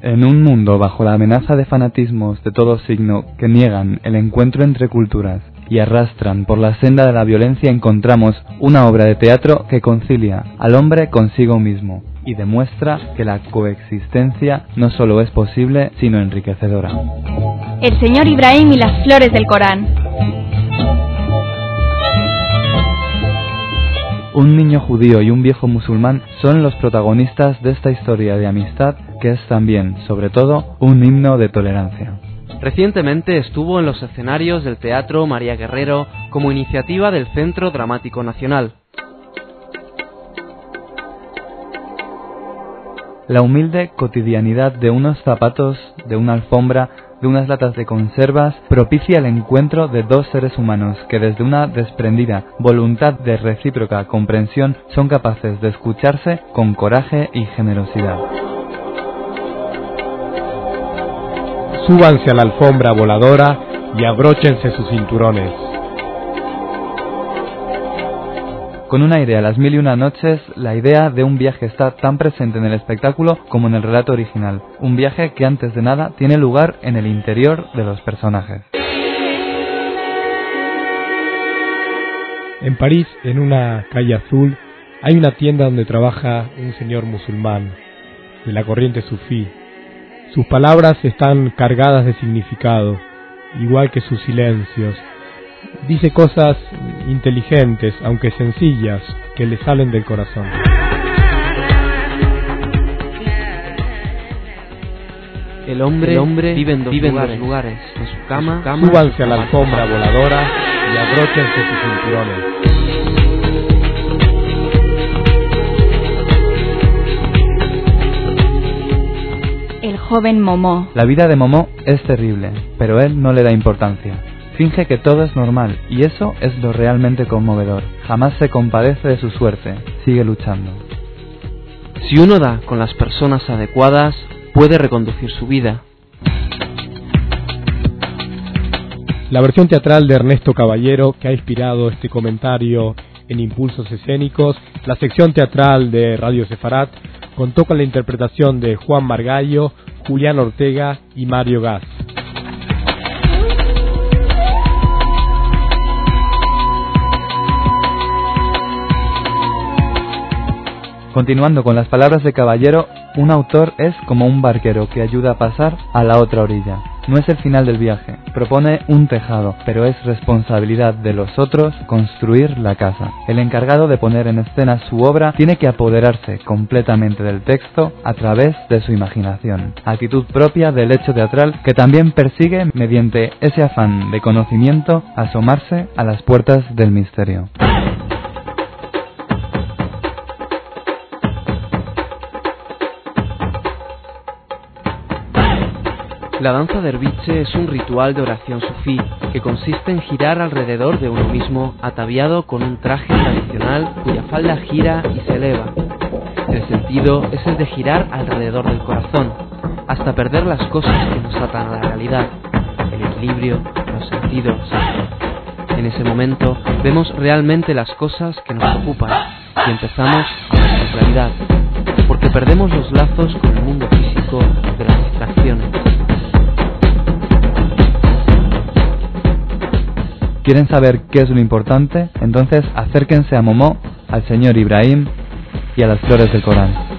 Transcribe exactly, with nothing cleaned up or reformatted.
En un mundo bajo la amenaza de fanatismos de todo signo que niegan el encuentro entre culturas y arrastran por la senda de la violencia, encontramos una obra de teatro que concilia al hombre consigo mismo y demuestra que la coexistencia no solo es posible, sino enriquecedora. El señor Ibrahim y las flores del Corán. Un niño judío y un viejo musulmán son los protagonistas de esta historia de amistad que es también, sobre todo, un himno de tolerancia. Recientemente estuvo en los escenarios del Teatro María Guerrero como iniciativa del Centro Dramático Nacional. La humilde cotidianidad de unos zapatos, de una alfombra, de unas latas de conservas, propicia el encuentro de dos seres humanos que desde una desprendida voluntad de recíproca comprensión son capaces de escucharse con coraje y generosidad. Súbanse a la alfombra voladora y abróchense sus cinturones. Con un aire a las mil y una noches, la idea de un viaje está tan presente en el espectáculo como en el relato original. Un viaje que antes de nada tiene lugar en el interior de los personajes. En París, en una calle azul, hay una tienda donde trabaja un señor musulmán, de la corriente sufí. Sus palabras están cargadas de significado, igual que sus silencios. Dice cosas inteligentes, aunque sencillas, que le salen del corazón. El hombre, El hombre vive en dos vive lugares, en dos lugares, en su cama. En su cama Súbanse a la alfombra voladora y abróchense sus cinturones. El joven Momó. La vida de Momó es terrible, pero él no le da importancia. Finge que todo es normal, y eso es lo realmente conmovedor. Jamás se compadece de su suerte, sigue luchando. Si uno da con las personas adecuadas, puede reconducir su vida. La versión teatral de Ernesto Caballero, que ha inspirado este comentario en Impulsos Escénicos, la sección teatral de Radio Sefarat, contó con la interpretación de Juan Margallo, Julián Ortega y Mario Gas. Continuando con las palabras de Caballero, un autor es como un barquero que ayuda a pasar a la otra orilla. No es el final del viaje, propone un tejado, pero es responsabilidad de los otros construir la casa. El encargado de poner en escena su obra tiene que apoderarse completamente del texto a través de su imaginación, actitud propia del hecho teatral que también persigue, mediante ese afán de conocimiento, asomarse a las puertas del misterio. La danza derviche es un ritual de oración sufí que consiste en girar alrededor de uno mismo ataviado con un traje tradicional cuya falda gira y se eleva. El sentido es el de girar alrededor del corazón hasta perder las cosas que nos atan a la realidad, el equilibrio, los sentidos. En ese momento vemos realmente las cosas que nos ocupan y empezamos a ver su realidad, porque perdemos los lazos con el mundo físico de las distracciones. ¿Quieren saber qué es lo importante? Entonces acérquense a Momó, al señor Ibrahim y a las flores del Corán.